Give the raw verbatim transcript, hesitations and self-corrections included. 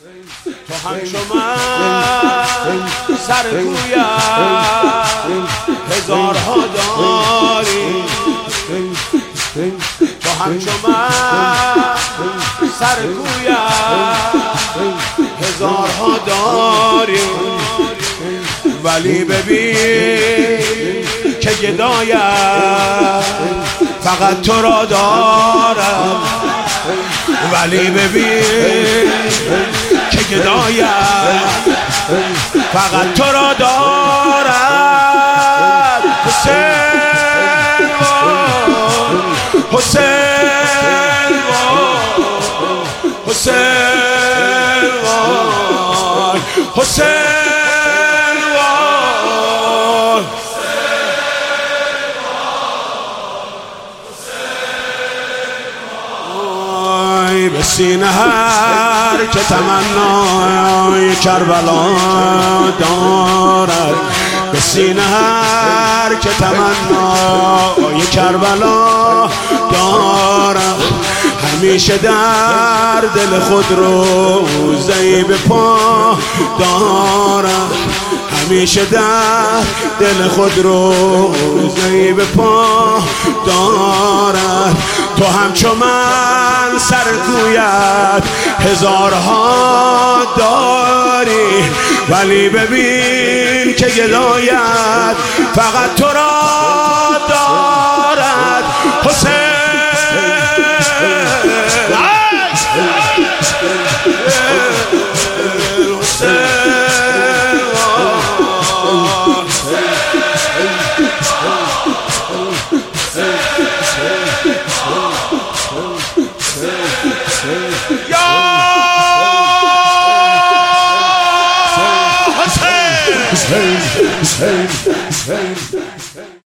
تو همچو من سر کویم هزارها داری، تو همچو من سر کویم هزارها داری، ولی ببین که گدایم فقط تو را دارم، ولی ببین که گدایم فقط تو را دارم. حسین حسین حسین حسین به سینه هر که تمنای کربلا دارد، به سینه هر که تمنای کربلا دارد، همیشه در دل خود رو زیب پا دارد، همیشه در دل خود رو زیب پا دارد. تو همچو من سر کویت هزارها داری، ولی ببین که گدایت فقط تو را دارد. حسین Hussein, Hussein, Hussein, Hussein.